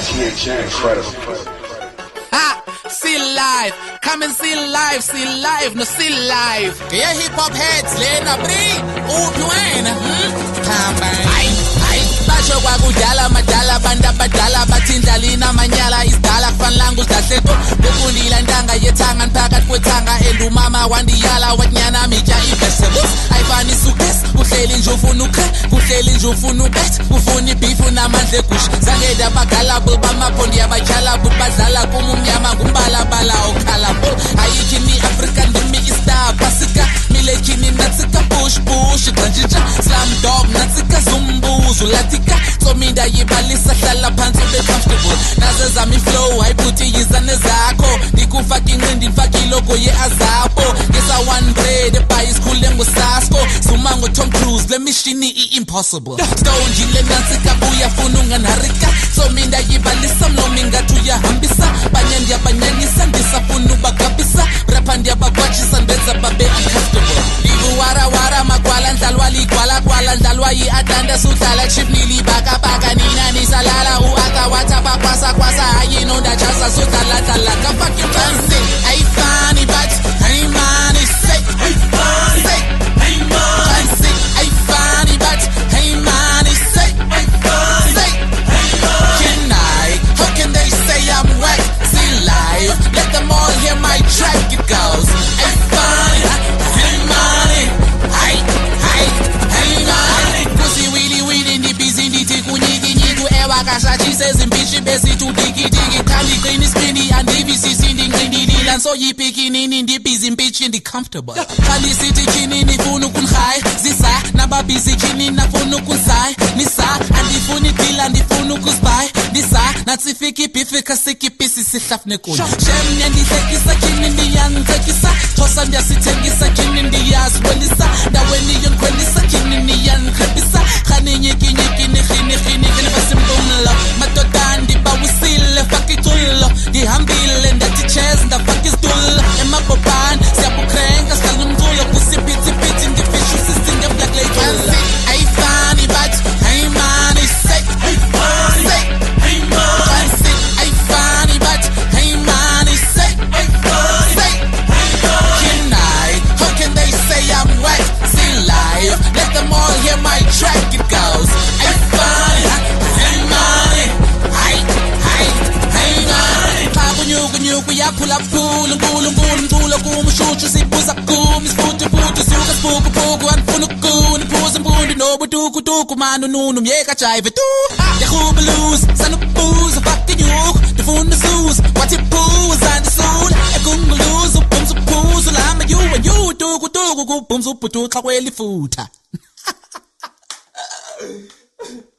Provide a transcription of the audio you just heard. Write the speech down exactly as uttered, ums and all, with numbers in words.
T H E, incredible. Ha! See live, come and see live, see live, no see live. Yeah, hip hop heads, lena bring, uphi wena, hm? Khamba. Hayi, hayi, basho kwakudala madala bantu abadala bathindlalina manyala isidala kufanelanga usidahle to. Bekundila ntanga yethanga phakathi kwethanga and umama wandiyala wanyana mitya i-vegetables. Ayifani sukes, uhleli nje ufuna ukhe, uhleli nje ufuna ubet, ufuna ibifu namandla egusha. Zange dabagala bamaphondo yabatyhala but badlala kumumnyama ngumbala bala okhalabo. Ayikho ni African ndimi istar pasika milekini natsika push push kanjija slam dog natsika zumbuzo latika so minda yibalisa hlala phansi be comfortable nazo zami flow ayiputhi yizane zakho nikufaka inqindi ngifaka ilogo ye azapo ngesa one bread ebhayis khule ngosasko zuma ngo Tom Cruise le mission i impossible stone jile natsika buya funa unganharika so minda yibalisa mlomi ngathi uyahambisa banyandi abanyanyisa ndisafuna ubagabisa rapha ndiyabagwajisa ndenza babe uncomfortable livu wara wara magwala ndlalwa ligwala gwala ndlalwa yi-adanda sudlala chipnili baka baka nina nisalala u-aka watha bakwasa kwasa hayi nondajaza sudlala dlala kafaki fansi ayifani but ayimani say ayifani say ayimani fansi ayifani but ayimani say ayifani say ayimani can I how can they say I'm whack see live let them all hear my track it goes ayifani ayimani ay ay ayimani kusi wili wili ndi busy ndithi kunyiki nyiku ewakashathi sezimbishi besithi digi digi khali qini spini andivisisi ndinqindilila so yiphikinini ndibhizi mpichi ndi comfortable khali sithi kinini funa ukunhaya zisa nababhizi kinini nafuna ukunzaya nisa andifuni dila ndifuna ukuzibaya nisa natsifiki bifika sikipisi sihlafune kunye shem ndihlekisa kini ndiyangitekisa thosa ndiyasithengisa kini ndiyazibonisa ndaweni yonkhwelisa kini niyangikhebisa khani nyiki nyiki nihini hini kini basimbumlo madoda ndibawisile fakitulo ndihambile ndathi chess ndafaka isitulo emabhobhani siyabukrenga sihlala umculo kusiphithiphithi ndifisha usisinde black label ayifani but ayimani say ayifani say ayimani say ayifani but ayimani say ayifani say can I how can they say I'm whack see live let them all hear my track it goes ayifani ayimani ay ay ayimani Papa nyuku nyuku yaphula phula nkulu nkulu mculo kumshushu sibuza kum isifuthi futhi suka sibuku buku anifuna ukuni phuza impundu nobutuku tuku manu nunu myeka jive tu yahuba lose sanubuza fucking nyuku ndifuna zuza wathi phuza ndisula ekunguluza ubhumza uphuza lama you and you tuku tuku kubhumza ubhutu xa kwelifutha